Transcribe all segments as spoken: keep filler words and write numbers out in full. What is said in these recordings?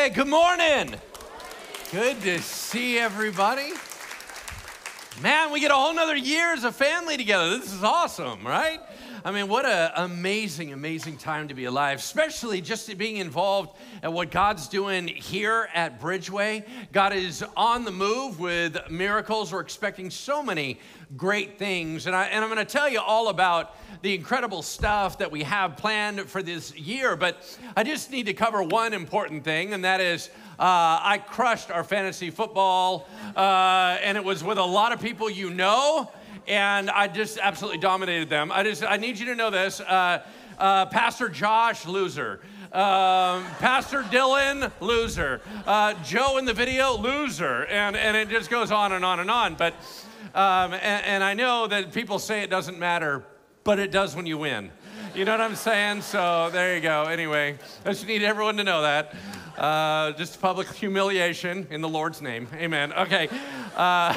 Hey, good morning. Good to see everybody. Man, we get a whole nother year as a family together. This is awesome, right? I mean, what an amazing, amazing time to be alive, especially just being involved in what God's doing here at Bridgeway. God is on the move with miracles. We're expecting so many great things. And, I, and I'm going to tell you all about the incredible stuff that we have planned for this year. But I just need to cover one important thing, and that is uh, I crushed our fantasy football, uh, and it was with a lot of people you know. And I just absolutely dominated them. I just, I need you to know this. Uh, uh, Pastor Josh, loser. Um, Pastor Dylan, loser. Uh, Joe in the video, loser. And, and it just goes on and on and on. But, um, and, and I know that people say it doesn't matter, but it does when you win. You know what I'm saying? So there you go. Anyway, I just need everyone to know that. Uh, just public humiliation in the Lord's name. Amen. Okay. Uh,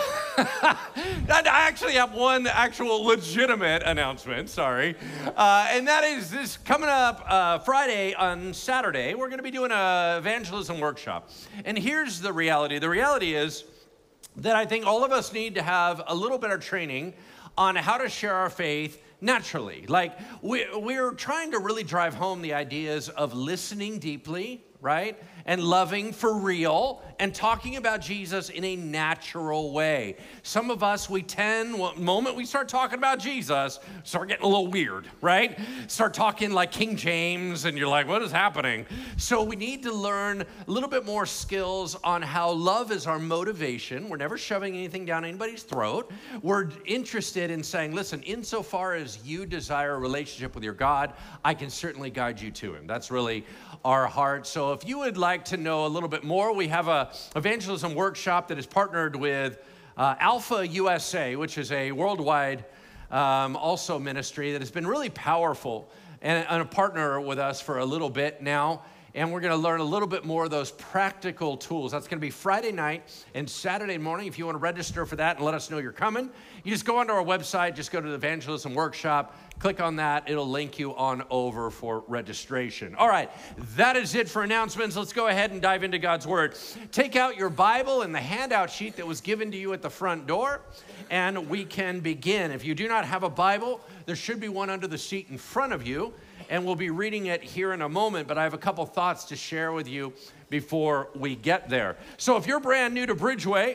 I actually have one actual legitimate announcement, sorry. Uh, and that is this coming up uh, Friday on Saturday, we're going to be doing an evangelism workshop. And here's the reality. The reality is that I think all of us need to have a little better training on how to share our faith naturally. Like, we, we're trying to really drive home the ideas of listening deeply, right? And loving for real and talking about Jesus in a natural way. Some of us, we tend, the moment we start talking about Jesus, start getting a little weird, right? Start talking like King James and you're like, what is happening? So we need to learn a little bit more skills on how love is our motivation. We're never shoving anything down anybody's throat. We're interested in saying, listen, insofar as you desire a relationship with your God, I can certainly guide you to him. That's really our heart. So if you would like to know a little bit more, we have a evangelism workshop that is partnered with uh, Alpha U S A, which is a worldwide um, also ministry that has been really powerful and, and a partner with us for a little bit now. And we're going to learn a little bit more of those practical tools. That's going to be Friday night and Saturday morning. If you want to register for that and let us know you're coming, you just go onto our website, just go to the evangelism workshop, click on that. It'll link you on over for registration. All right, that is it for announcements. Let's go ahead and dive into God's Word. Take out your Bible and the handout sheet that was given to you at the front door, and we can begin. If you do not have a Bible, there should be one under the seat in front of you, and we'll be reading it here in a moment, but I have a couple thoughts to share with you before we get there. So if you're brand new to Bridgeway,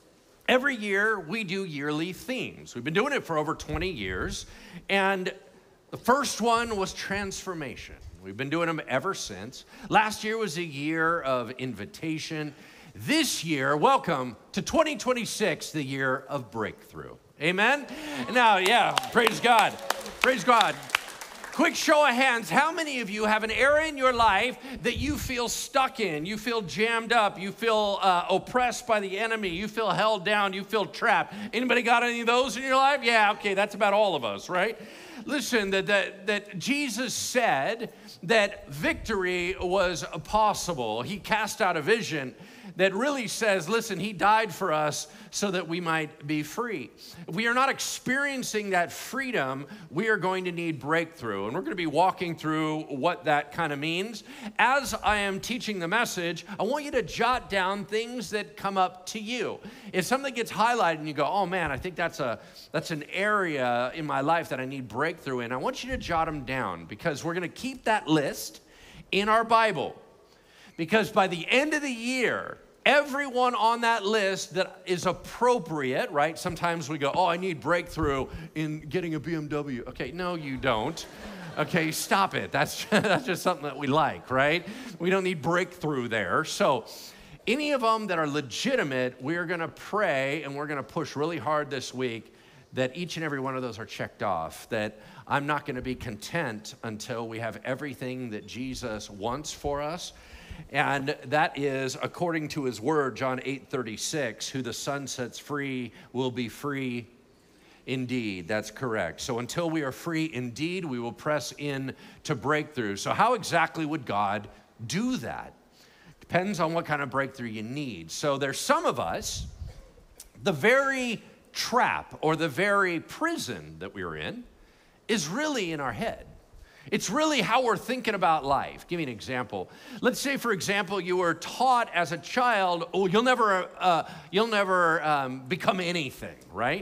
every year we do yearly themes. We've been doing it for over twenty years, and the first one was transformation. We've been doing them ever since. Last year was a year of invitation. This year, welcome to twenty twenty-six, the year of breakthrough. Amen? Now, yeah, praise God. Praise God. Quick show of hands, how many of you have an area in your life that you feel stuck in? You feel jammed up, you feel uh, oppressed by the enemy, you feel held down, you feel trapped. Anybody got any of those in your life? Yeah, okay, that's about all of us, right? Listen, that, that, that Jesus said that victory was possible. He cast out a vision that really says, listen, he died for us so that we might be free. If we are not experiencing that freedom, we are going to need breakthrough. And we're going to be walking through what that kind of means. As I am teaching the message, I want you to jot down things that come up to you. If something gets highlighted and you go, oh man, I think that's a that's an area in my life that I need breakthrough in, I want you to jot them down, because we're going to keep that list in our Bible. Because by the end of the year, everyone on that list that is appropriate, right? Sometimes we go, oh, I need breakthrough in getting a B M W. Okay, no, you don't. Okay, stop it. That's, that's just something that we like, right? We don't need breakthrough there. So any of them that are legitimate, we're going to pray and we're going to push really hard this week that each and every one of those are checked off, that I'm not going to be content until we have everything that Jesus wants for us. And that is according to his word, John eight thirty-six, who the Son sets free will be free indeed. That's correct. So until we are free indeed, we will press in to breakthrough. So how exactly would God do that? Depends on what kind of breakthrough you need. So there's some of us, the very trap or the very prison that we're in is really in our head. It's really how we're thinking about life. Give me an example. Let's say, for example, you were taught as a child, oh, you'll never, uh, you'll never um, become anything, right?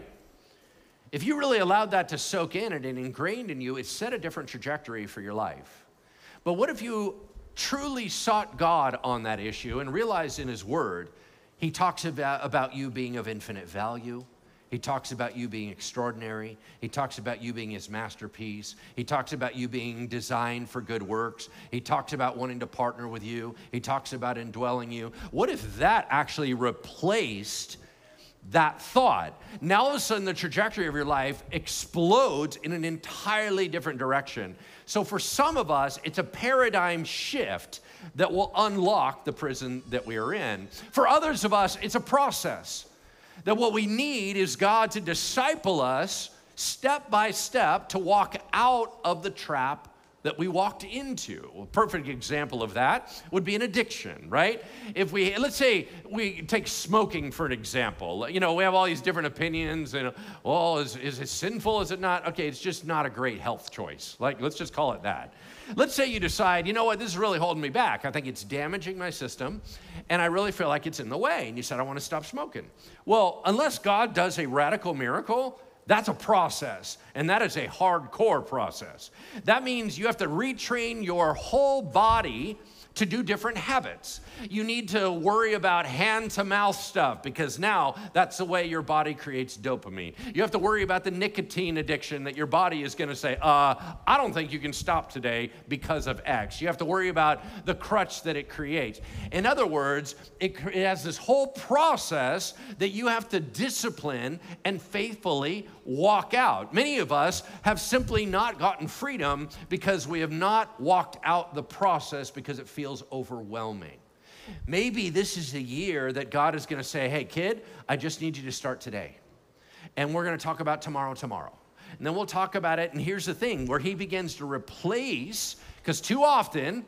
If you really allowed that to soak in and it ingrained in you, it set a different trajectory for your life. But what if you truly sought God on that issue and realized in his word, he talks about, about you being of infinite value. He talks about you being extraordinary. He talks about you being his masterpiece. He talks about you being designed for good works. He talks about wanting to partner with you. He talks about indwelling you. What if that actually replaced that thought? Now all of a sudden the trajectory of your life explodes in an entirely different direction. So for some of us, it's a paradigm shift that will unlock the prison that we are in. For others of us, it's a process. That what we need is God to disciple us step by step to walk out of the trap that we walked into. A perfect example of that would be an addiction, right? If we, let's say we take smoking for an example. You know, we have all these different opinions and, well, is, is it sinful? Is it not? Okay, it's just not a great health choice. Like, let's just call it that. Let's say you decide, you know what, this is really holding me back. I think it's damaging my system, and I really feel like it's in the way. And you said, I want to stop smoking. Well, unless God does a radical miracle, that's a process, and that is a hardcore process. That means you have to retrain your whole body to do different habits. You need to worry about hand-to-mouth stuff because now that's the way your body creates dopamine. You have to worry about the nicotine addiction that your body is gonna say, uh, I don't think you can stop today because of X. You have to worry about the crutch that it creates. In other words, it, it has this whole process that you have to discipline and faithfully walk out. Many of us have simply not gotten freedom because we have not walked out the process because it feels overwhelming. Maybe this is the year that God is going to say, hey, kid, I just need you to start today. And we're going to talk about tomorrow, tomorrow. And then we'll talk about it. And here's the thing, where he begins to replace, because too often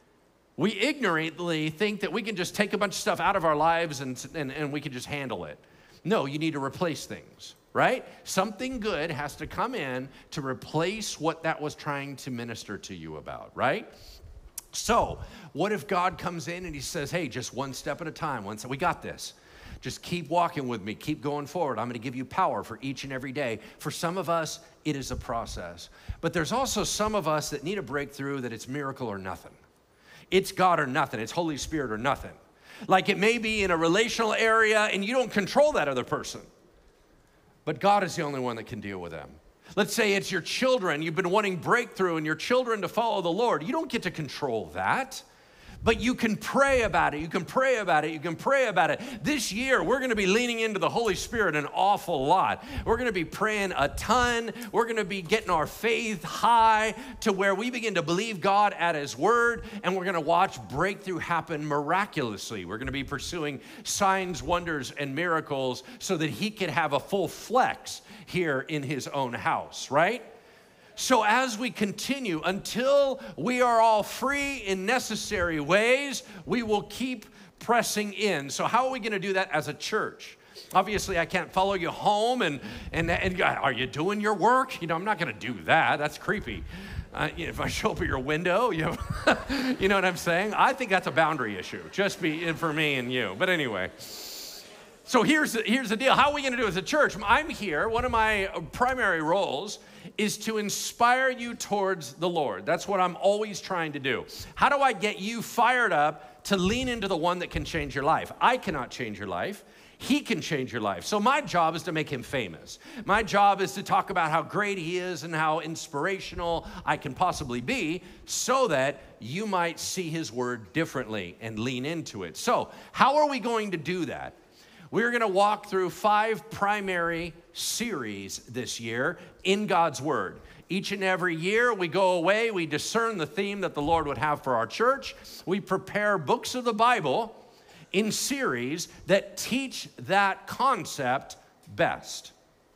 we ignorantly think that we can just take a bunch of stuff out of our lives and, and, and we can just handle it. No, you need to replace things, right? Something good has to come in to replace what that was trying to minister to you about, right? So what if God comes in and he says, hey, just one step at a time. One step, we got this. Just keep walking with me. Keep going forward. I'm going to give you power for each and every day. For some of us, it is a process. But there's also some of us that need a breakthrough that it's miracle or nothing. It's God or nothing. It's Holy Spirit or nothing. Like it may be in a relational area and you don't control that other person. But God is the only one that can deal with them. Let's say it's your children. You've been wanting breakthrough and your children to follow the Lord. You don't get to control that, but you can pray about it. You can pray about it. You can pray about it. This year, we're going to be leaning into the Holy Spirit an awful lot. We're going to be praying a ton. We're going to be getting our faith high to where we begin to believe God at his word, and we're going to watch breakthrough happen miraculously. We're going to be pursuing signs, wonders, and miracles so that he can have a full flex here in his own house, right? So as we continue, until we are all free in necessary ways, we will keep pressing in. So how are we going to do that as a church? Obviously, I can't follow you home and, and, and are you doing your work? You know, I'm not going to do that. That's creepy. Uh, you know, if I show up at your window, you know, you know what I'm saying? I think that's a boundary issue, just be for me and you. But anyway. So here's the, here's the deal. How are we going to do as a church? I'm here. One of my primary roles is to inspire you towards the Lord. That's what I'm always trying to do. How do I get you fired up to lean into the one that can change your life? I cannot change your life. He can change your life. So my job is to make him famous. My job is to talk about how great he is and how inspirational I can possibly be so that you might see his word differently and lean into it. So how are we going to do that? We're going to walk through five primary series this year in God's Word. Each and every year we go away, we discern the theme that the Lord would have for our church. We prepare books of the Bible in series that teach that concept best.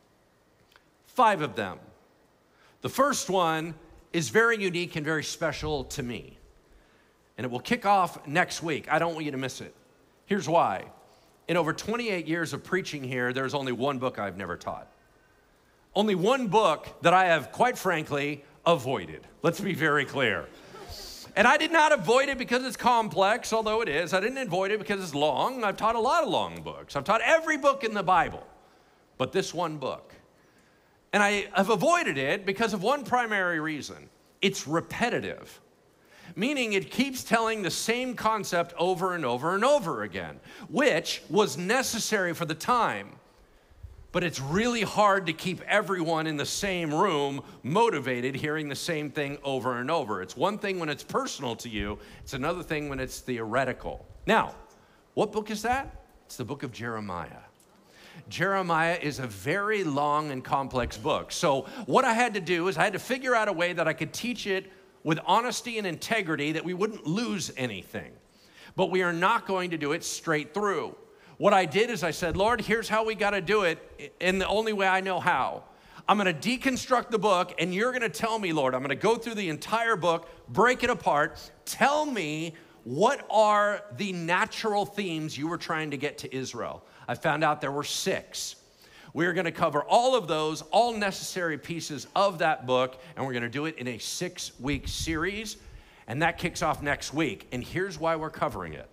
Five of them. The first one is very unique and very special to me. And it will kick off next week. I don't want you to miss it. Here's why. In over twenty-eight years of preaching here, there's only one book I've never taught. Only one book that I have, quite frankly, avoided. Let's be very clear. And I did not avoid it because it's complex, although it is. I didn't avoid it because it's long. I've taught a lot of long books. I've taught every book in the Bible, but this one book. And I have avoided it because of one primary reason. It's repetitive, meaning it keeps telling the same concept over and over and over again, which was necessary for the time. But it's really hard to keep everyone in the same room motivated hearing the same thing over and over. It's one thing when it's personal to you. It's another thing when it's theoretical. Now, what book is that? It's the book of Jeremiah. Jeremiah is a very long and complex book. So what I had to do is I had to figure out a way that I could teach it with honesty and integrity, that we wouldn't lose anything. But we are not going to do it straight through. What I did is I said, Lord, here's how we got to do it in the only way I know how. I'm going to deconstruct the book, and you're going to tell me, Lord, I'm going to go through the entire book, break it apart, tell me what are the natural themes you were trying to get to Israel. I found out there were six. We're going to cover all of those, all necessary pieces of that book, and we're going to do it in a six-week series, and that kicks off next week. And here's why we're covering it.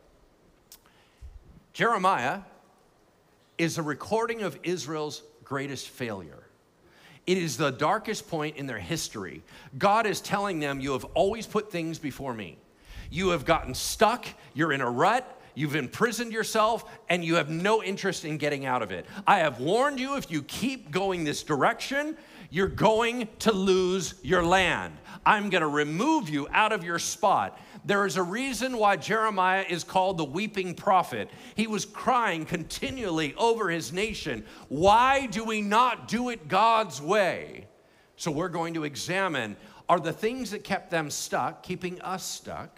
Jeremiah is a recording of Israel's greatest failure. It is the darkest point in their history. God is telling them, you have always put things before me. You have gotten stuck, you're in a rut, you've imprisoned yourself, and you have no interest in getting out of it. I have warned you, if you keep going this direction, you're going to lose your land. I'm going to remove you out of your spot. There is a reason why Jeremiah is called the weeping prophet. He was crying continually over his nation. Why do we not do it God's way? So we're going to examine, are the things that kept them stuck keeping us stuck?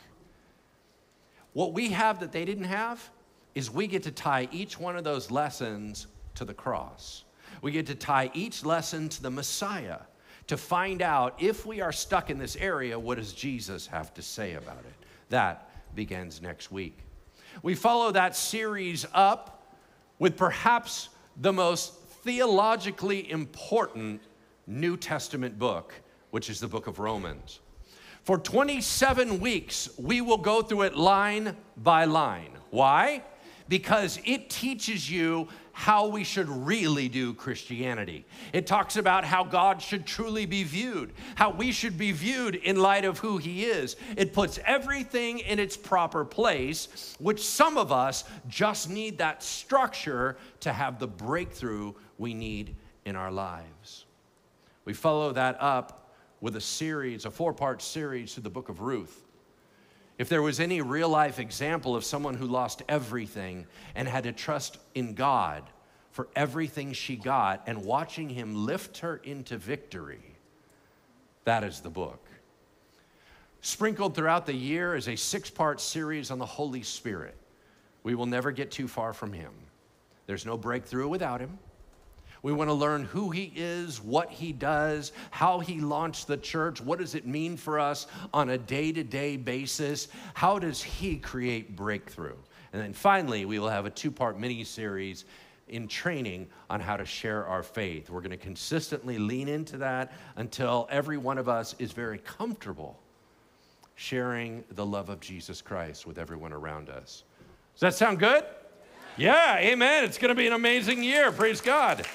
What we have that they didn't have is we get to tie each one of those lessons to the cross. We get to tie each lesson to the Messiah to find out, if we are stuck in this area, what does Jesus have to say about it? That begins next week. We follow that series up with perhaps the most theologically important New Testament book, which is the book of Romans. For twenty-seven weeks, we will go through it line by line. Why? Because it teaches you how we should really do Christianity. It talks about how God should truly be viewed, how we should be viewed in light of who he is. It puts everything in its proper place, which some of us just need that structure to have the breakthrough we need in our lives. We follow that up with a series, a four-part series to the book of Ruth. If there was any real-life example of someone who lost everything and had to trust in God for everything she got and watching him lift her into victory, that is the book. Sprinkled throughout the year is a six-part series on the Holy Spirit. We will never get too far from him. There's no breakthrough without him. We want to learn who he is, what he does, how he launched the church, what does it mean for us on a day-to-day basis, how does he create breakthrough? And then finally, we will have a two-part mini-series in training on how to share our faith. We're going to consistently lean into that until every one of us is very comfortable sharing the love of Jesus Christ with everyone around us. Does that sound good? Yeah, amen. It's going to be an amazing year. Praise God.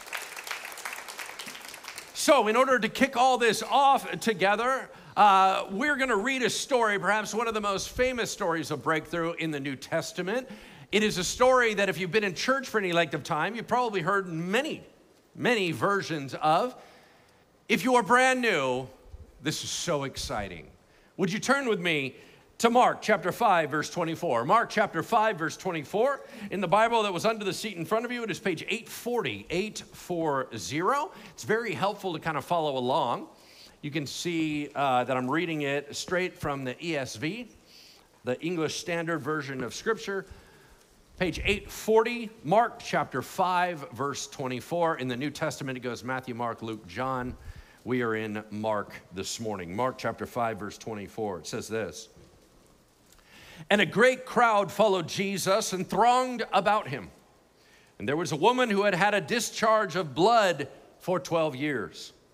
So in order to kick all this off together, uh, we're going to read a story, perhaps one of the most famous stories of breakthrough in the New Testament. It is a story that if you've been in church for any length of time, you've probably heard many, many versions of. If you are brand new, this is so exciting. Would you turn with me to Mark chapter five, verse twenty-four. Mark chapter five, verse twenty-four. In the Bible that was under the seat in front of you, it is page eight forty, eight forty. It's very helpful to kind of follow along. You can see uh, that I'm reading it straight from the E S V, the English Standard Version of Scripture. Page eight forty, Mark chapter five, verse twenty-four. In the New Testament, it goes Matthew, Mark, Luke, John. We are in Mark this morning. Mark chapter five, verse twenty-four. It says this. And a great crowd followed Jesus and thronged about him. And there was a woman who had had a discharge of blood for twelve years.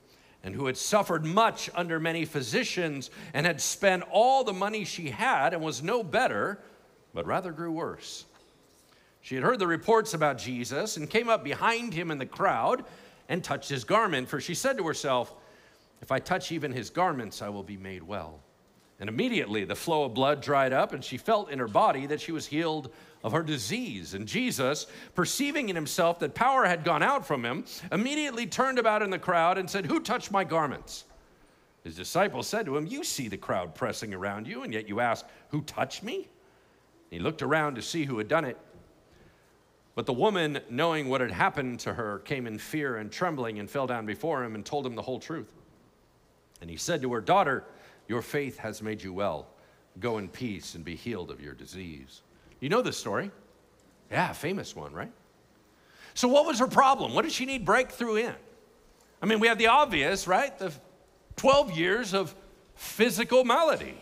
and who had suffered much under many physicians and had spent all the money she had and was no better, but rather grew worse. She had heard the reports about Jesus and came up behind him in the crowd and touched his garment, for she said to herself, "If I touch even his garments, I will be made well." And immediately the flow of blood dried up, and she felt in her body that she was healed of her disease. And Jesus, perceiving in himself that power had gone out from him, immediately turned about in the crowd and said, "Who touched my garments?" His disciples said to him, "You see the crowd pressing around you, and yet you ask, 'Who touched me?'" He looked around to see who had done it. But the woman, knowing what had happened to her, came in fear and trembling and fell down before him and told him the whole truth. And he said to her, "Daughter, your faith has made you well. Go in peace and be healed of your disease." You know this story? Yeah, famous one, right? So what was her problem? What did she need breakthrough in? I mean, we have the obvious, right? The twelve years of physical malady.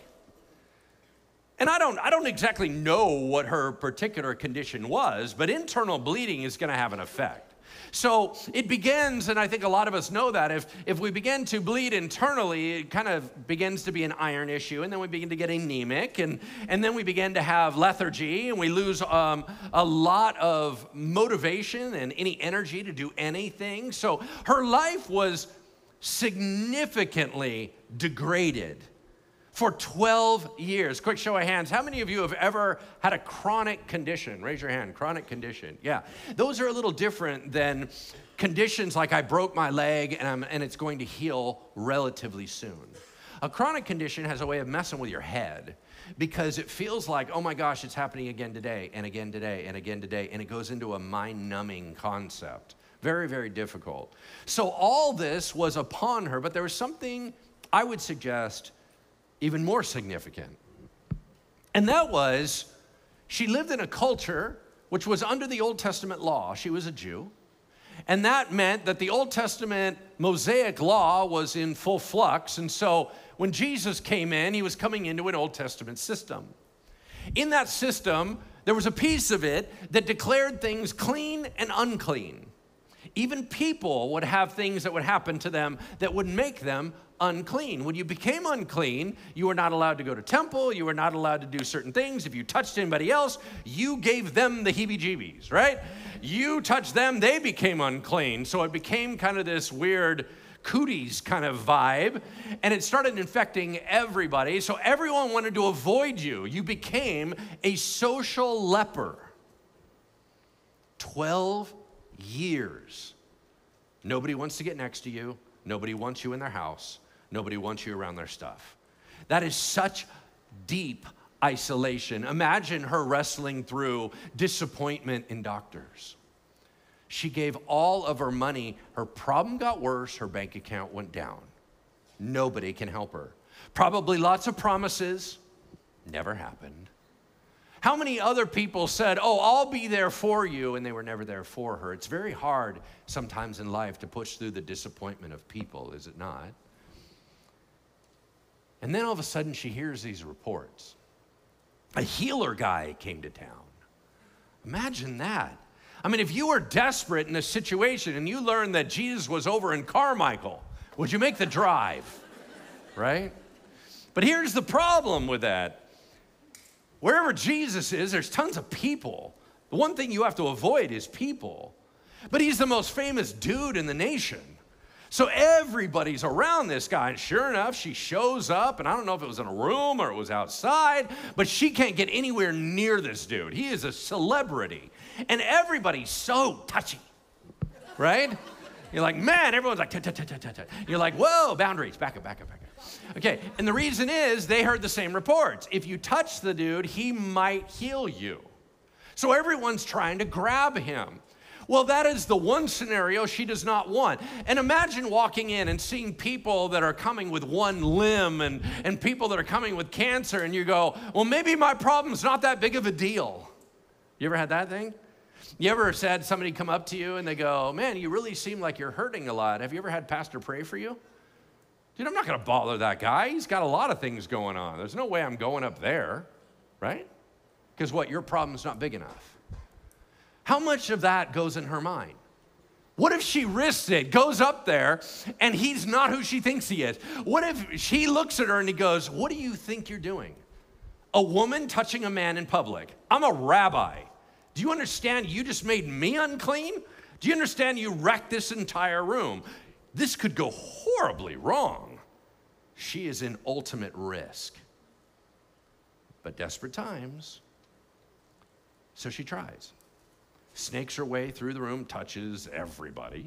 And I don't, I don't exactly know what her particular condition was, but internal bleeding is going to have an effect. So it begins, and I think a lot of us know that, if, if we begin to bleed internally, it kind of begins to be an iron issue, and then we begin to get anemic, and, and then we begin to have lethargy, and we lose um, a lot of motivation and any energy to do anything. So her life was significantly degraded for twelve years. Quick show of hands. How many of you have ever had a chronic condition? Raise your hand. Chronic condition. Yeah. Those are a little different than conditions like I broke my leg and, I'm, and it's going to heal relatively soon. A chronic condition has a way of messing with your head because it feels like, oh my gosh, it's happening again today and again today and again today, and it goes into a mind-numbing concept. Very, very difficult. So all this was upon her, but there was something I would suggest even more significant. And that was, she lived in a culture which was under the Old Testament law. She was a Jew. And that meant that the Old Testament Mosaic law was in full flux. And so when Jesus came in, he was coming into an Old Testament system. In that system, there was a piece of it that declared things clean and unclean. Even people would have things that would happen to them that would make them unclean. When you became unclean, you were not allowed to go to temple. You were not allowed to do certain things. If you touched anybody else, you gave them the heebie-jeebies, right? You touched them, they became unclean. So it became kind of this weird cooties kind of vibe, and it started infecting everybody. So everyone wanted to avoid you. You became a social leper. twelve years. Nobody wants to get next to you. Nobody wants you in their house. Nobody wants you around their stuff. That is such deep isolation. Imagine her wrestling through disappointment in doctors. She gave all of her money. Her problem got worse. Her bank account went down. Nobody can help her. Probably lots of promises. Never happened. How many other people said, "Oh, I'll be there for you," and they were never there for her? It's very hard sometimes in life to push through the disappointment of people, is it not? And then all of a sudden she hears these reports. A healer guy came to town. Imagine that. I mean, if you were desperate in a situation and you learned that Jesus was over in Carmichael, would you make the drive, right? But here's the problem with that. Wherever Jesus is, there's tons of people. The one thing you have to avoid is people. But he's the most famous dude in the nation. So everybody's around this guy, and sure enough, she shows up, and I don't know if it was in a room or it was outside, but she can't get anywhere near this dude. He is a celebrity, and everybody's so touchy, right? You're like, man, everyone's like, ta-ta-ta-ta-ta. You're like, whoa, boundaries, back up, back up, back up. Okay, and the reason is they heard the same reports. If you touch the dude, he might heal you. So everyone's trying to grab him. Well, that is the one scenario she does not want. And imagine walking in and seeing people that are coming with one limb and, and people that are coming with cancer, and you go, well, maybe my problem's not that big of a deal. You ever had that thing? You ever had somebody come up to you and they go, man, you really seem like you're hurting a lot. Have you ever had pastor pray for you? Dude, I'm not going to bother that guy. He's got a lot of things going on. There's no way I'm going up there, right? Because what, your problem's not big enough. How much of that goes in her mind? What if she risks it, goes up there, and he's not who she thinks he is? What if she looks at her and he goes, what do you think you're doing? A woman touching a man in public. I'm a rabbi. Do you understand you just made me unclean? Do you understand you wrecked this entire room? This could go horribly wrong. She is in ultimate risk. But desperate times, so she tries. Snakes her way through the room, touches everybody.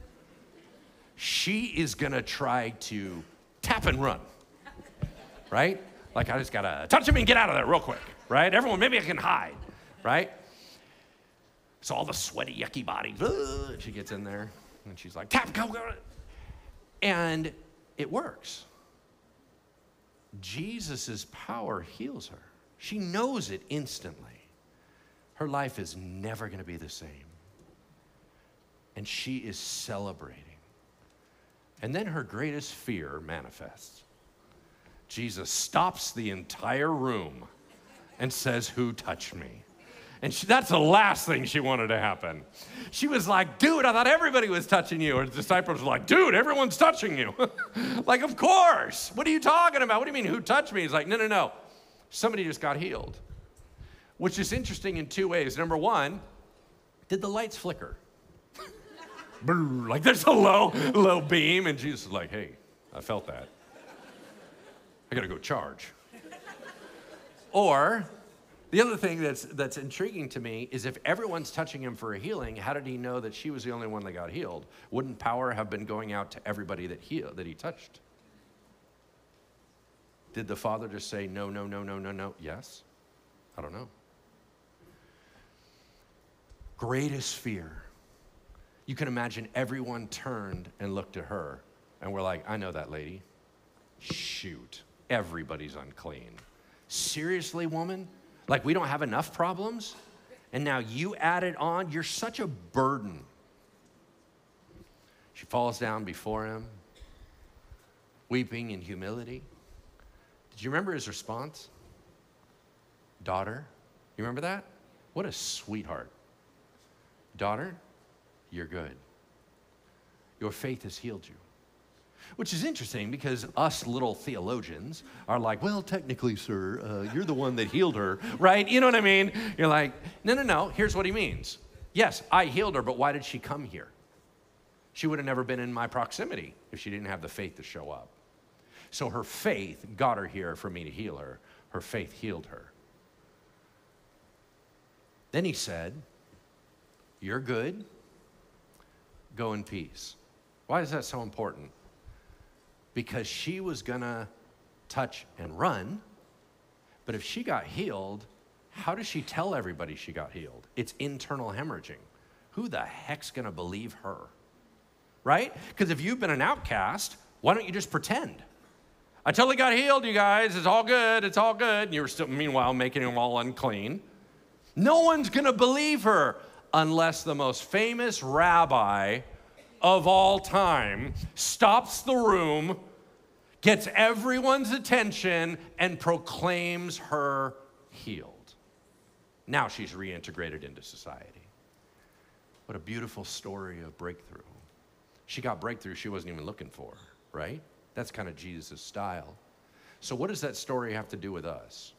She is gonna try to tap and run, right? Like, I just gotta touch him and get out of there real quick, right? Everyone, maybe I can hide, right? So all the sweaty, yucky body, uh, she gets in there, and she's like, tap, go, go. And it works. Jesus' power heals her. She knows it instantly. Her life is never gonna be the same. And she is celebrating. And then her greatest fear manifests. Jesus stops the entire room and says, who touched me? And she, that's the last thing she wanted to happen. She was like, dude, I thought everybody was touching you. Her disciples were like, dude, everyone's touching you. Like, of course. What are you talking about? What do you mean, who touched me? He's like, no, no, no. Somebody just got healed. Which is interesting in two ways. Number one, did the lights flicker? Like there's a low, low beam, and Jesus is like, hey, I felt that. I gotta go charge. Or, the other thing that's, that's intriguing to me is if everyone's touching him for a healing, how did he know that she was the only one that got healed? Wouldn't power have been going out to everybody that, he, that he touched? Did the Father just say, no, no, no, no, no, no? Yes? I don't know. Greatest fear. You can imagine everyone turned and looked at her, and we're like, I know that lady. Shoot, everybody's unclean. Seriously, woman? Like we don't have enough problems? And now you add it on? You're such a burden. She falls down before him, weeping in humility. Did you remember his response? Daughter, you remember that? What a sweetheart. Daughter, you're good. Your faith has healed you. Which is interesting because us little theologians are like, well, technically, sir, uh, you're the one that healed her, right? You know what I mean? You're like, no, no, no, here's what he means. Yes, I healed her, but why did she come here? She would have never been in my proximity if she didn't have the faith to show up. So her faith got her here for me to heal her. Her faith healed her. Then he said, you're good. Go in peace. Why is that so important? Because she was gonna touch and run, but if she got healed, how does she tell everybody she got healed? It's internal hemorrhaging. Who the heck's gonna believe her? Right? Because if you've been an outcast, why don't you just pretend? I totally got healed, you guys. It's all good. It's all good. And you were still, meanwhile, making them all unclean. No one's gonna believe her unless the most famous rabbi of all time stops the room, gets everyone's attention, and proclaims her healed. Now she's reintegrated into society. What a beautiful story of breakthrough. She got breakthrough she wasn't even looking for, right? That's kind of Jesus' style. So what does that story have to do with us?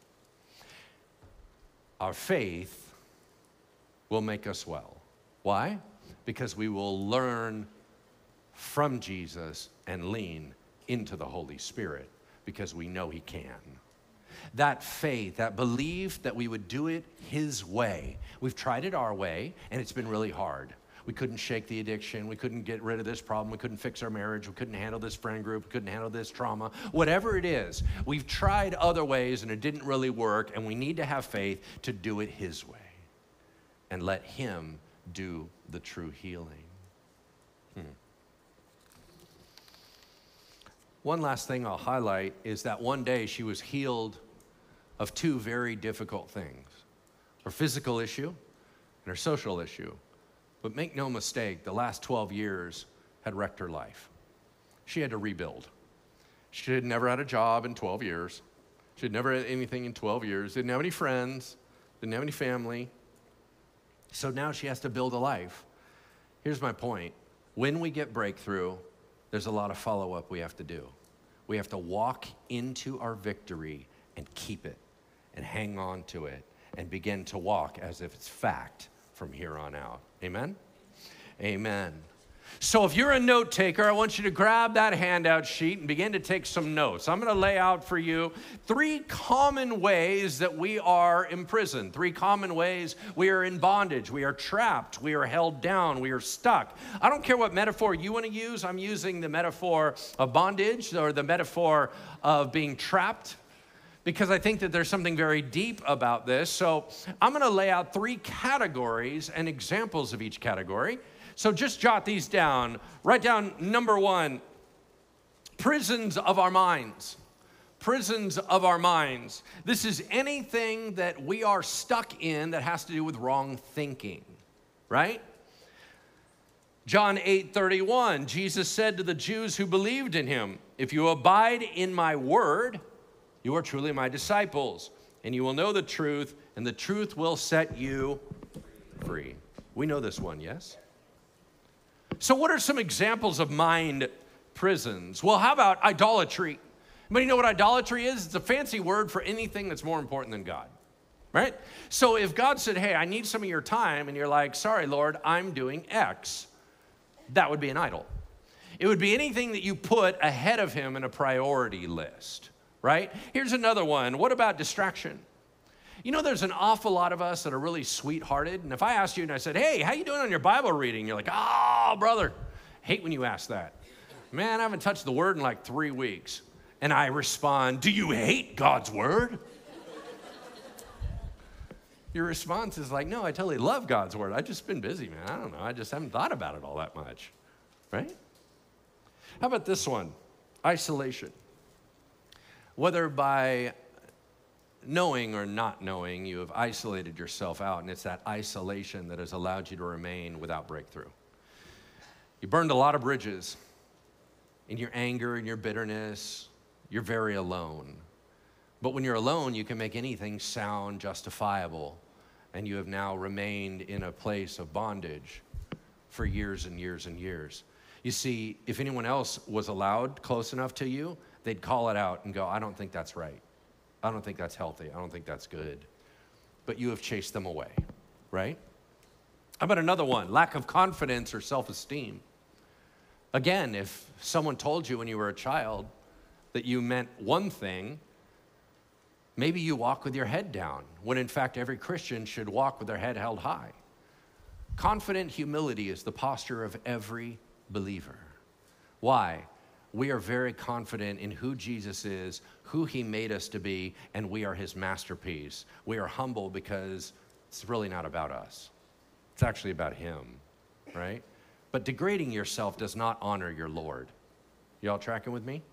Our faith will make us well. Why? Because we will learn from Jesus and lean into the Holy Spirit because we know he can. That faith, that belief that we would do it his way. We've tried it our way, and it's been really hard. We couldn't shake the addiction. We couldn't get rid of this problem. We couldn't fix our marriage. We couldn't handle this friend group. We couldn't handle this trauma. Whatever it is, we've tried other ways, and it didn't really work, and we need to have faith to do it his way and let him do the true healing. Hmm. One last thing I'll highlight is that one day she was healed of two very difficult things, her physical issue and her social issue. But make no mistake, the last twelve years had wrecked her life. She had to rebuild. She had never had a job in twelve years. She had never had anything in twelve years, didn't have any friends, didn't have any family. So now she has to build a life. Here's my point. When we get breakthrough, there's a lot of follow-up we have to do. We have to walk into our victory and keep it and hang on to it and begin to walk as if it's fact from here on out. Amen? Amen. So if you're a note taker, I want you to grab that handout sheet and begin to take some notes. I'm going to lay out for you three common ways that we are imprisoned, three common ways we are in bondage, we are trapped, we are held down, we are stuck. I don't care what metaphor you want to use. I'm using the metaphor of bondage or the metaphor of being trapped, because I think that there's something very deep about this. So I'm going to lay out three categories and examples of each category. So just jot these down. Write down number one, prisons of our minds. Prisons of our minds. This is anything that we are stuck in that has to do with wrong thinking, right? John eight thirty-one, Jesus said to the Jews who believed in him, if you abide in my word, you are truly my disciples, and you will know the truth, and the truth will set you free. We know this one, yes? So what are some examples of mind prisons? Well, how about idolatry? Anybody know what idolatry is? It's a fancy word for anything that's more important than God, right? So if God said, hey, I need some of your time, and you're like, sorry, Lord, I'm doing X, that would be an idol. It would be anything that you put ahead of him in a priority list, right? Here's another one. What about distraction? You know, there's an awful lot of us that are really sweethearted. And if I asked you and I said, hey, how you doing on your Bible reading? You're like, oh, brother. Hate when you ask that. Man, I haven't touched the word in like three weeks. And I respond, do you hate God's word? Your response is like, no, I totally love God's word. I've just been busy, man. I don't know. I just haven't thought about it all that much, right? How about this one? Isolation. Whether by knowing or not knowing, you have isolated yourself out, and it's that isolation that has allowed you to remain without breakthrough. You burned a lot of bridges. In your anger and your bitterness, you're very alone. But when you're alone, you can make anything sound justifiable, and you have now remained in a place of bondage for years and years and years. You see, if anyone else was allowed close enough to you, they'd call it out and go, I don't think that's right. I don't think that's healthy. I don't think that's good. But you have chased them away, right? How about another one? Lack of confidence or self-esteem. Again, if someone told you when you were a child that you meant one thing, maybe you walk with your head down, when in fact every Christian should walk with their head held high. Confident humility is the posture of every believer. Why? We are very confident in who Jesus is, who he made us to be, and we are his masterpiece. We are humble because it's really not about us. It's actually about him, right? But degrading yourself does not honor your Lord. Y'all tracking with me?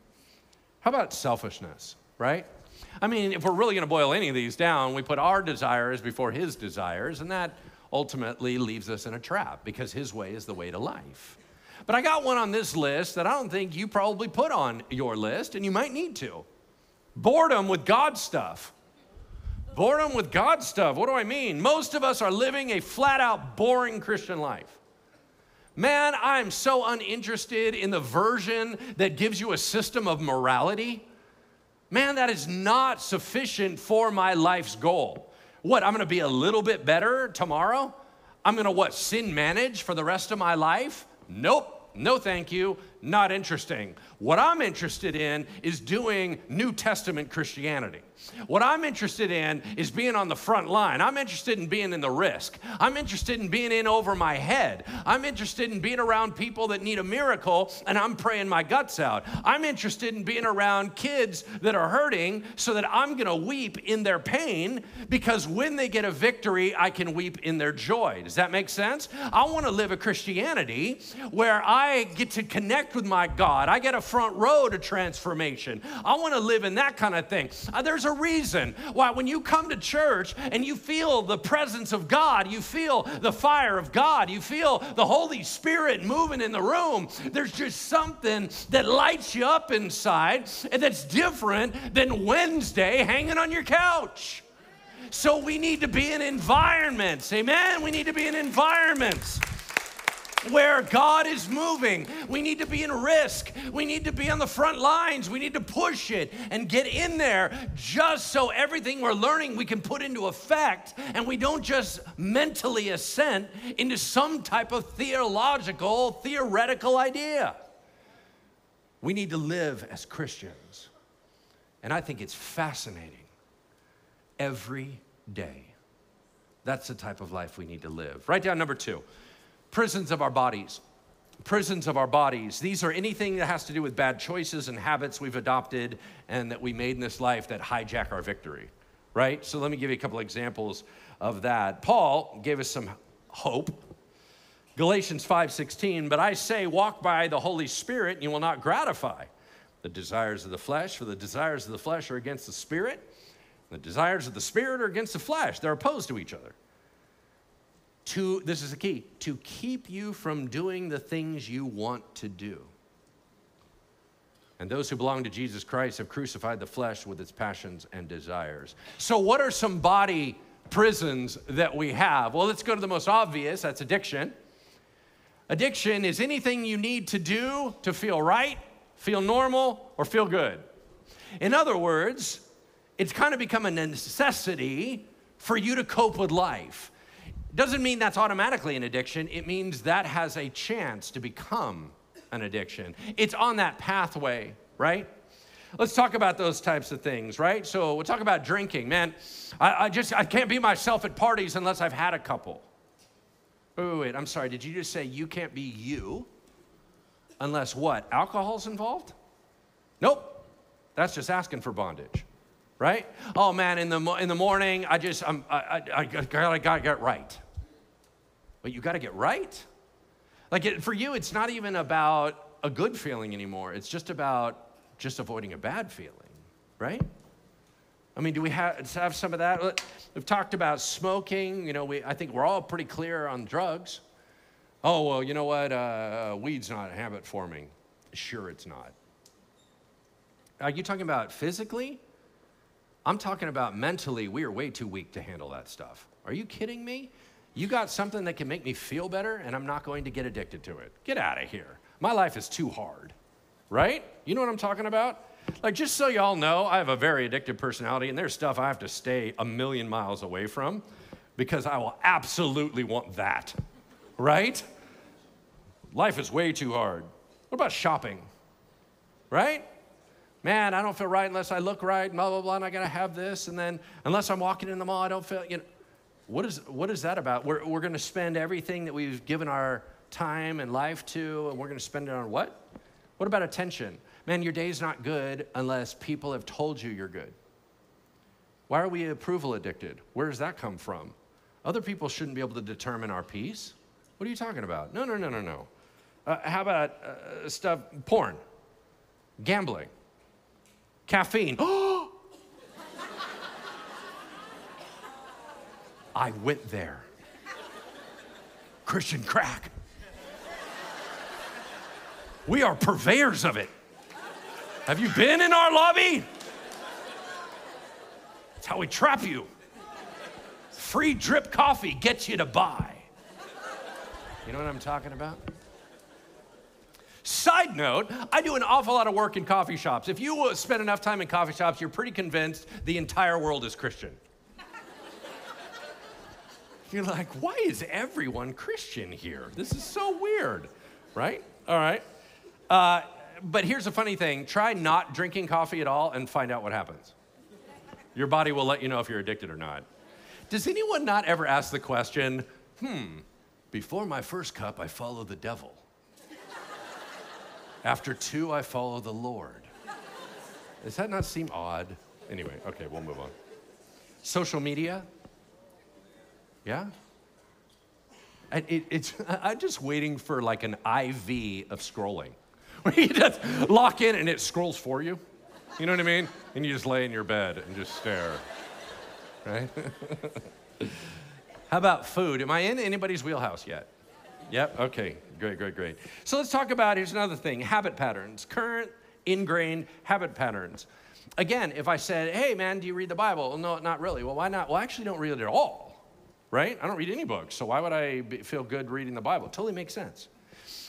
How about selfishness, right? I mean, if we're really gonna boil any of these down, we put our desires before his desires, and that ultimately leaves us in a trap because his way is the way to life. But I got one on this list that I don't think you probably put on your list, and you might need to. Boredom with God stuff. Boredom with God stuff. What do I mean? Most of us are living a flat-out boring Christian life. Man, I'm so uninterested in the version that gives you a system of morality. Man, that is not sufficient for my life's goal. What, I'm gonna be a little bit better tomorrow? I'm gonna, what, sin manage for the rest of my life? Nope. No, thank you. Not interesting. What I'm interested in is doing New Testament Christianity. What I'm interested in is being on the front line. I'm interested in being in the risk. I'm interested in being in over my head. I'm interested in being around people that need a miracle, and I'm praying my guts out. I'm interested in being around kids that are hurting so that I'm going to weep in their pain, because when they get a victory, I can weep in their joy. Does that make sense? I want to live a Christianity where I get to connect with my God. I get a front row to transformation. I want to live in that kind of thing. Uh, there's a reason why when you come to church and you feel the presence of God, you feel the fire of God, you feel the Holy Spirit moving in the room, there's just something that lights you up inside and that's different than Wednesday hanging on your couch. So we need to be in environments, amen? We need to be in environments. where God is moving. We need to be in risk. We need to be on the front lines. We need to push it and get in there just so everything we're learning we can put into effect, and we don't just mentally assent into some type of theological, theoretical idea. We need to live as Christians. And I think it's fascinating. Every day. That's the type of life we need to live. Write down number two, prisons of our bodies. Prisons of our bodies. These are anything that has to do with bad choices and habits we've adopted and that we made in this life that hijack our victory, right? So let me give you a couple examples of that. Paul gave us some hope. Galatians five sixteen, but I say, walk by the Holy Spirit and you will not gratify the desires of the flesh, for the desires of the flesh are against the Spirit. The desires of the Spirit are against the flesh. They're opposed to each other. To, this is the key, to keep you from doing the things you want to do. And those who belong to Jesus Christ have crucified the flesh with its passions and desires. So what are some body prisons that we have? Well, let's go to the most obvious. That's addiction. Addiction is anything you need to do to feel right, feel normal, or feel good. In other words, it's kind of become a necessity for you to cope with life. Doesn't mean that's automatically an addiction. It means that has a chance to become an addiction. It's on that pathway, right? Let's talk about those types of things, right? So we'll talk about drinking. Man, I, I just, I can't be myself at parties unless I've had a couple. Wait, wait, wait, I'm sorry. Did you just say you can't be you unless what? Alcohol's involved? Nope. That's just asking for bondage. Right? Oh man, in the in the morning, I just I'm, I I, I gotta, gotta get right. But you gotta get right. Like it, for you, it's not even about a good feeling anymore. It's just about just avoiding a bad feeling, right? I mean, do we have have some of that? We've talked about smoking. You know, we I think we're all pretty clear on drugs. Oh well, you know what? Uh, weed's not habit forming. Sure, it's not. Are you talking about physically? I'm talking about mentally. We are way too weak to handle that stuff. Are you kidding me? You got something that can make me feel better, and I'm not going to get addicted to it. Get out of here. My life is too hard, right? You know what I'm talking about? Like, just so y'all know, I have a very addictive personality, and there's stuff I have to stay a million miles away from because I will absolutely want that, right? Life is way too hard. What about shopping, right? Man, I don't feel right unless I look right, blah, blah, blah, and I gotta have this, and then unless I'm walking in the mall, I don't feel, you know, what is, what is that about? We're, we're gonna spend everything that we've given our time and life to, and we're gonna spend it on what? What about attention? Man, your day's not good unless people have told you you're good. Why are we approval addicted? Where does that come from? Other people shouldn't be able to determine our peace. What are you talking about? No, no, no, no, no. Uh, how about uh, stuff, porn, gambling, caffeine. I went there. Christian crack. We are purveyors of it. Have you been in our lobby? That's how we trap you. Free drip coffee gets you to buy. You know what I'm talking about? Side note, I do an awful lot of work in coffee shops. If you spend enough time in coffee shops, you're pretty convinced the entire world is Christian. You're like, why is everyone Christian here? This is so weird, right? All right. Uh, but here's the funny thing. Try not drinking coffee at all and find out what happens. Your body will let you know if you're addicted or not. Does anyone not ever ask the question, hmm, before my first cup, I follow the devil. After two, I follow the Lord. Does that not seem odd? Anyway, okay, we'll move on. Social media. Yeah? And it, it's, I'm just waiting for like an I V of scrolling. Where you just lock in and it scrolls for you. You know what I mean? And you just lay in your bed and just stare, right? How about food? Am I in anybody's wheelhouse yet? Yep, okay, great, great, great. So let's talk about, here's another thing, habit patterns, current ingrained habit patterns. Again, if I said, hey man, do you read the Bible? Well, no, not really. Well, why not? Well, I actually don't read it at all, right? I don't read any books, so why would I be, feel good reading the Bible? It totally makes sense.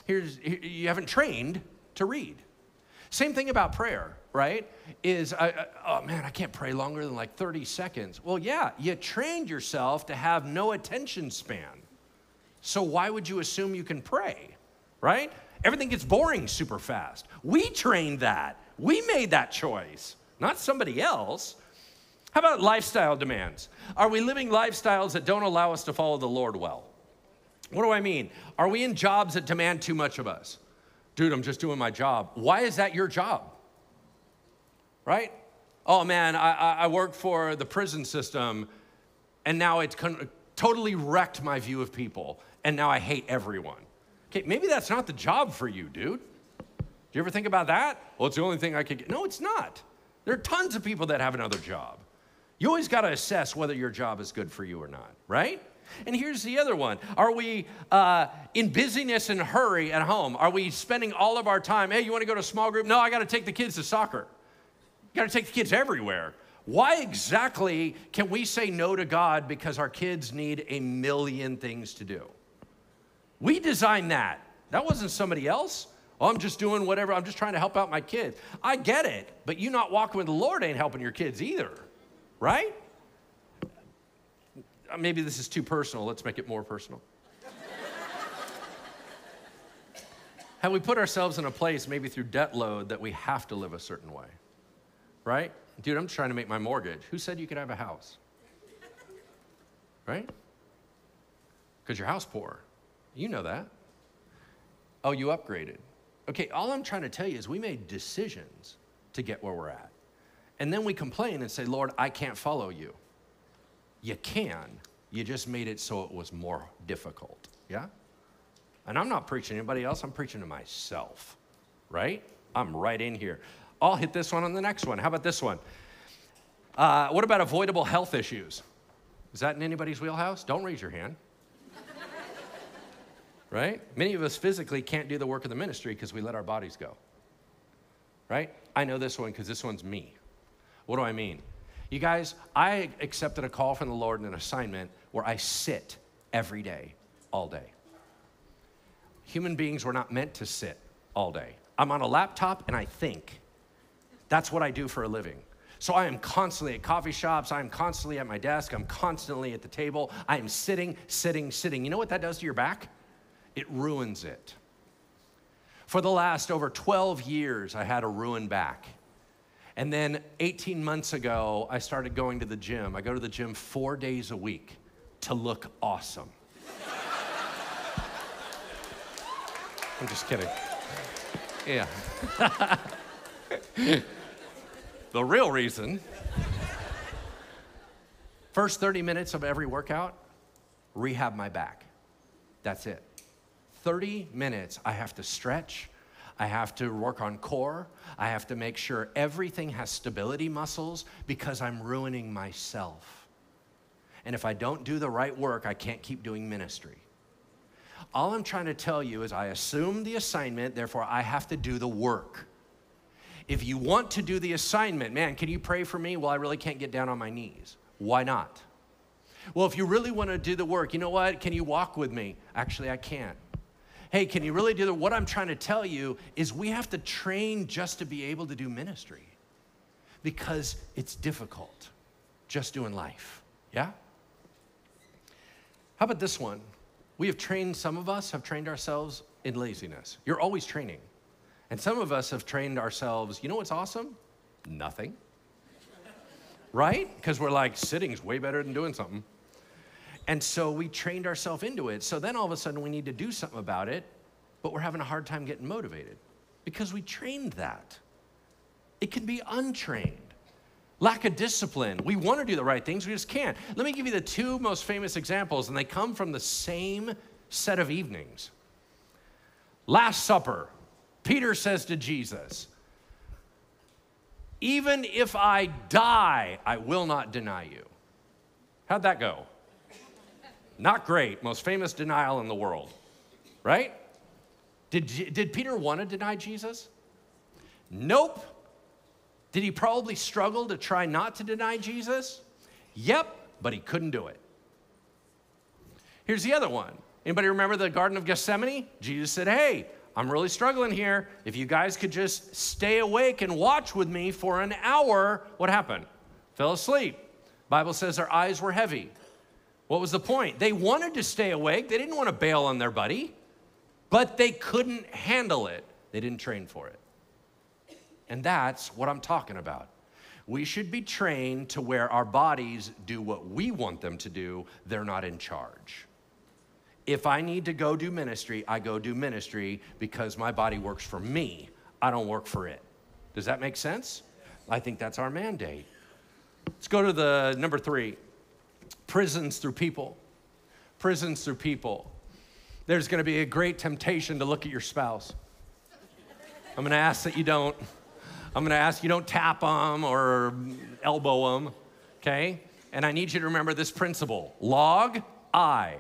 Here's, you haven't trained to read. Same thing about prayer, right? Is, I, I, oh man, I can't pray longer than like thirty seconds. Well, yeah, you trained yourself to have no attention span. So why would you assume you can pray, right? Everything gets boring super fast. We trained that. We made that choice, not somebody else. How about lifestyle demands? Are we living lifestyles that don't allow us to follow the Lord well? What do I mean? Are we in jobs that demand too much of us? Dude, I'm just doing my job. Why is that your job? Right? Oh man, I, I work for the prison system and now it's con- totally wrecked my view of people and now I hate everyone. Okay, maybe that's not the job for you, dude. Do you ever think about that? Well, it's the only thing I could get. No, it's not. There are tons of people that have another job. You always got to assess whether your job is good for you or not, right? And here's the other one. Are we uh, in busyness and hurry at home? Are we spending all of our time, hey, you want to go to a small group? No, I got to take the kids to soccer. You got to take the kids everywhere. Why exactly can we say no to God because our kids need a million things to do? We designed that. That wasn't somebody else. Oh, I'm just doing whatever. I'm just trying to help out my kids. I get it, but you not walking with the Lord ain't helping your kids either, right? Maybe this is too personal. Let's make it more personal. Have we put ourselves in a place, maybe through debt load, that we have to live a certain way, right? Dude, I'm trying to make my mortgage. Who said you could have a house? Right? Because your house poor. You know that. Oh, you upgraded. Okay, all I'm trying to tell you is we made decisions to get where we're at. And then we complain and say, Lord, I can't follow you. You can. You just made it so it was more difficult. Yeah? And I'm not preaching to anybody else. I'm preaching to myself, right? I'm right in here. I'll hit this one on the next one. How about this one? Uh, what about avoidable health issues? Is that in anybody's wheelhouse? Don't raise your hand. Right? Many of us physically can't do the work of the ministry because we let our bodies go. Right? I know this one because this one's me. What do I mean? You guys, I accepted a call from the Lord and an assignment where I sit every day, all day. Human beings were not meant to sit all day. I'm on a laptop and I think. That's what I do for a living. So I am constantly at coffee shops. I am constantly at my desk. I'm constantly at the table. I am sitting, sitting, sitting. You know what that does to your back? It ruins it. For the last over twelve years, I had a ruined back. And then eighteen months ago, I started going to the gym. I go to the gym four days a week to look awesome. I'm just kidding. Yeah. The real reason, first thirty minutes of every workout, rehab my back. That's it. thirty minutes, I have to stretch, I have to work on core, I have to make sure everything has stability muscles because I'm ruining myself. And if I don't do the right work, I can't keep doing ministry. All I'm trying to tell you is I assume the assignment, therefore I have to do the work. If you want to do the assignment, man, can you pray for me? Well, I really can't get down on my knees. Why not? Well, if you really want to do the work, you know what? Can you walk with me? Actually, I can't. Hey, can you really do the, what I'm trying to tell you is we have to train just to be able to do ministry because it's difficult just doing life, yeah? How about this one? We have trained, some of us have trained ourselves in laziness. You're always training. And some of us have trained ourselves, you know what's awesome? Nothing. Right? Because we're like, sitting's way better than doing something. And so we trained ourselves into it. So then all of a sudden we need to do something about it, but we're having a hard time getting motivated because we trained that. It can be untrained. Lack of discipline. We want to do the right things, we just can't. Let me give you the two most famous examples, and they come from the same set of evenings. Last Supper, Peter says to Jesus, even if I die, I will not deny you. How'd that go? Not great. Most famous denial in the world, right? Did, did Peter want to deny Jesus? Nope. Did he probably struggle to try not to deny Jesus? Yep, but he couldn't do it. Here's the other one. Anybody remember the Garden of Gethsemane? Jesus said, hey, I'm really struggling here. If you guys could just stay awake and watch with me for an hour, what happened? Fell asleep. Bible says their eyes were heavy. What was the point? They wanted to stay awake. They didn't want to bail on their buddy, but they couldn't handle it. They didn't train for it. And that's what I'm talking about. We should be trained to where our bodies do what we want them to do. They're not in charge. If I need to go do ministry, I go do ministry because my body works for me. I don't work for it. Does that make sense? I think that's our mandate. Let's go to the number three, prisons through people. Prisons through people. There's gonna be a great temptation to look at your spouse. I'm gonna ask that you don't. I'm gonna ask you don't tap them or elbow them, okay? And I need you to remember this principle, log I.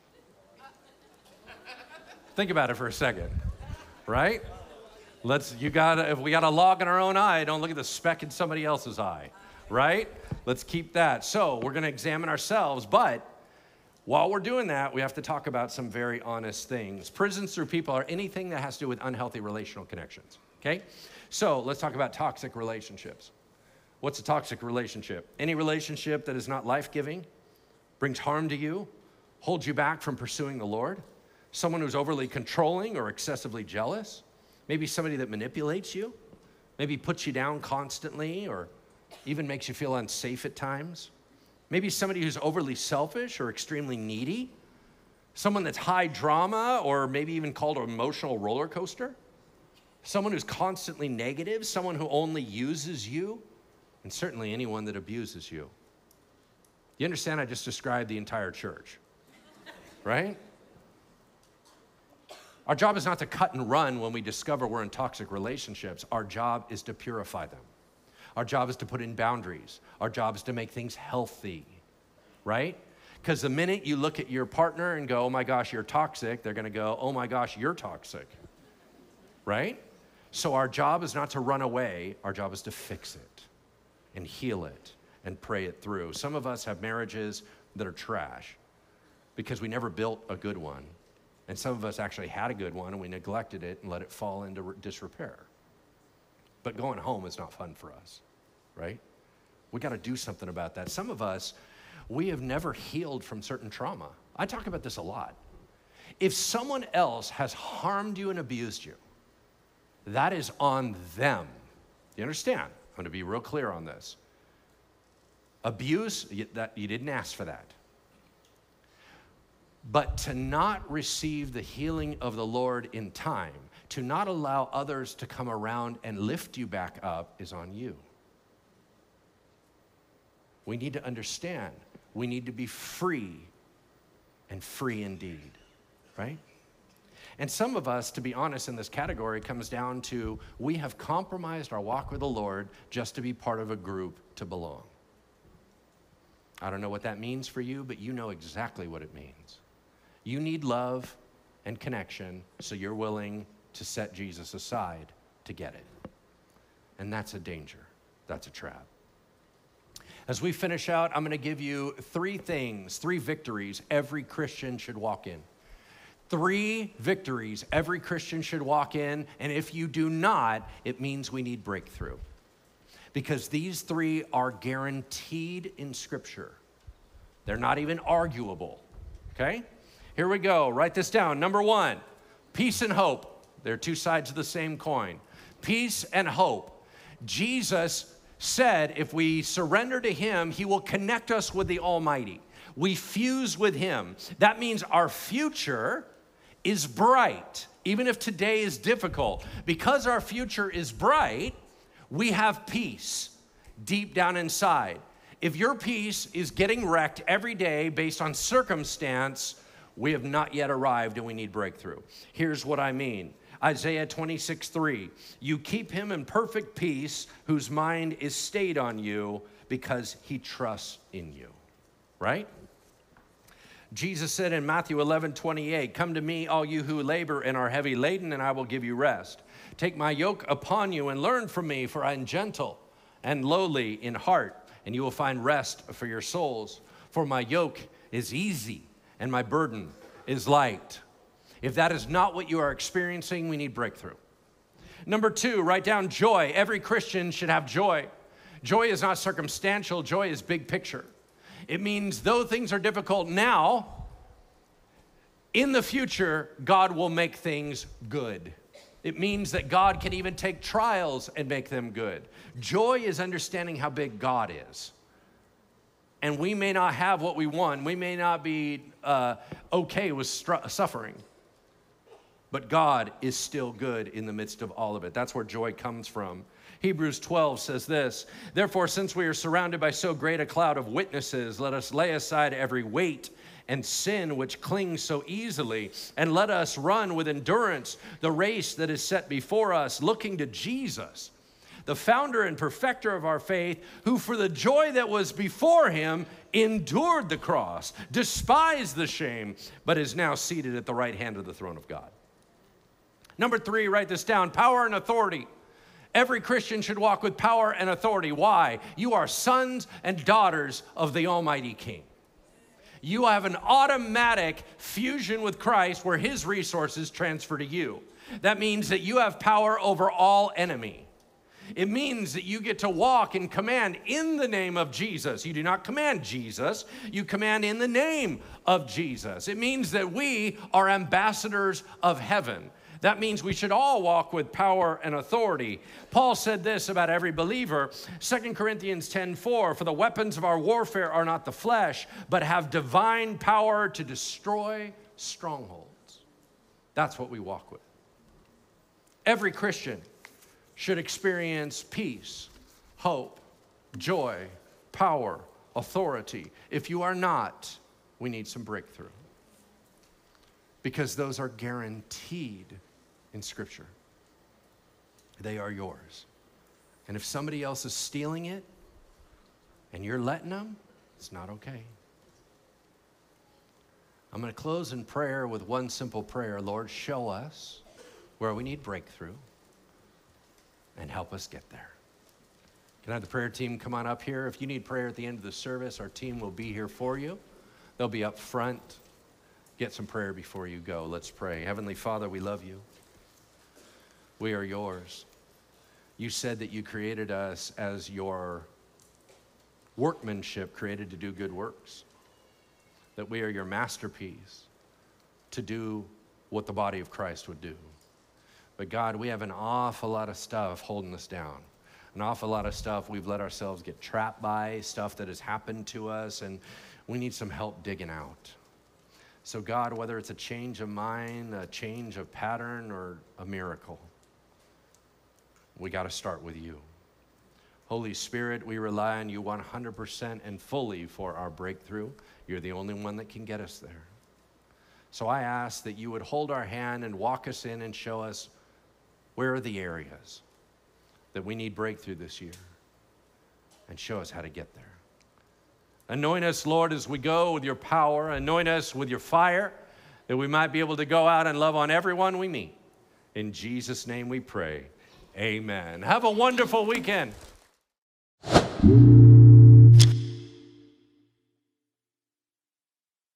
Think about it for a second, right? Let's, you gotta, if we got a log in our own eye, don't look at the speck in somebody else's eye, right? Let's keep that. So we're gonna examine ourselves, but while we're doing that, we have to talk about some very honest things. Prisons through people are anything that has to do with unhealthy relational connections, okay? So let's talk about toxic relationships. What's a toxic relationship? Any relationship that is not life-giving, brings harm to you, holds you back from pursuing the Lord. Someone who's overly controlling or excessively jealous. Maybe somebody that manipulates you. Maybe puts you down constantly or even makes you feel unsafe at times. Maybe somebody who's overly selfish or extremely needy. Someone that's high drama or maybe even called an emotional roller coaster. Someone who's constantly negative. Someone who only uses you. And certainly anyone that abuses you. You understand I just described the entire church, right? Our job is not to cut and run when we discover we're in toxic relationships. Our job is to purify them. Our job is to put in boundaries. Our job is to make things healthy, right? Because the minute you look at your partner and go, oh my gosh, you're toxic, they're gonna go, oh my gosh, you're toxic, right? So our job is not to run away. Our job is to fix it and heal it and pray it through. Some of us have marriages that are trash because we never built a good one. And some of us actually had a good one and we neglected it and let it fall into disrepair. But going home is not fun for us, right? We got to do something about that. Some of us, we have never healed from certain trauma. I talk about this a lot. If someone else has harmed you and abused you, that is on them. You understand? I'm going to be real clear on this. Abuse, you, that, you didn't ask for that. But to not receive the healing of the Lord in time, to not allow others to come around and lift you back up is on you. We need to understand, we need to be free and free indeed, right? And some of us, to be honest, in this category comes down to we have compromised our walk with the Lord just to be part of a group to belong. I don't know what that means for you, but you know exactly what it means. You need love and connection, so you're willing to set Jesus aside to get it. And that's a danger. That's a trap. As we finish out, I'm gonna give you three things, three victories every Christian should walk in. Three victories every Christian should walk in, and if you do not, it means we need breakthrough. Because these three are guaranteed in Scripture. They're not even arguable, okay? Here we go, write this down. Number one, peace and hope. They're two sides of the same coin. Peace and hope. Jesus said if we surrender to him, he will connect us with the Almighty. We fuse with him. That means our future is bright, even if today is difficult. Because our future is bright, we have peace deep down inside. If your peace is getting wrecked every day based on circumstance, we have not yet arrived and we need breakthrough. Here's what I mean. Isaiah twenty-six three, you keep him in perfect peace whose mind is stayed on you because he trusts in you, right? Jesus said in Matthew eleven twenty-eight, come to me, all you who labor and are heavy laden, and I will give you rest. Take my yoke upon you and learn from me, for I am gentle and lowly in heart, and you will find rest for your souls. For my yoke is easy and my burden is light. If that is not what you are experiencing, we need breakthrough. Number two, write down joy. Every Christian should have joy. Joy is not circumstantial. Joy is big picture. It means though things are difficult now, in the future, God will make things good. It means that God can even take trials and make them good. Joy is understanding how big God is. And we may not have what we want. We may not be uh, okay with str- suffering. But God is still good in the midst of all of it. That's where joy comes from. Hebrews twelve says this, therefore, since we are surrounded by so great a cloud of witnesses, let us lay aside every weight and sin which clings so easily, and let us run with endurance the race that is set before us, looking to Jesus, the founder and perfecter of our faith, who for the joy that was before him endured the cross, despised the shame, but is now seated at the right hand of the throne of God. Number three, write this down, power and authority. Every Christian should walk with power and authority. Why? You are sons and daughters of the Almighty King. You have an automatic fusion with Christ where his resources transfer to you. That means that you have power over all enemy. It means that you get to walk and command in the name of Jesus. You do not command Jesus, you command in the name of Jesus. It means that we are ambassadors of heaven. That means we should all walk with power and authority. Paul said this about every believer, Second Corinthians ten four, for the weapons of our warfare are not the flesh, but have divine power to destroy strongholds. That's what we walk with. Every Christian should experience peace, hope, joy, power, authority. If you are not, we need some breakthrough. Because those are guaranteed in Scripture. They are yours. And if somebody else is stealing it and you're letting them, it's not okay. I'm going to close in prayer with one simple prayer. Lord, show us where we need breakthrough and help us get there. Can I have the prayer team come on up here? If you need prayer at the end of the service, our team will be here for you. They'll be up front. Get some prayer before you go. Let's pray. Heavenly Father, we love you. We are yours. You said that you created us as your workmanship, created to do good works. That we are your masterpiece to do what the body of Christ would do. But God, we have an awful lot of stuff holding us down. An awful lot of stuff we've let ourselves get trapped by, stuff that has happened to us, and we need some help digging out. So God, whether it's a change of mind, a change of pattern, or a miracle, we got to start with you. Holy Spirit, we rely on you one hundred percent and fully for our breakthrough. You're the only one that can get us there. So I ask that you would hold our hand and walk us in and show us where are the areas that we need breakthrough this year, and show us how to get there. Anoint us, Lord, as we go with your power. Anoint us with your fire, that we might be able to go out and love on everyone we meet. In Jesus' name we pray. Amen. Have a wonderful weekend.